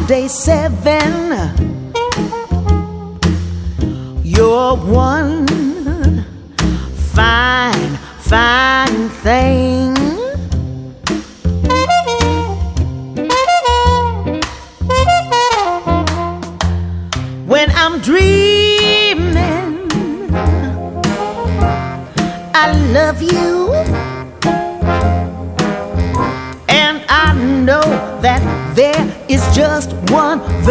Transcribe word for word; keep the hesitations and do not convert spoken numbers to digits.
day seven, you're one fine, fine thing. When I'm dreaming, I love you, and I know that there is just one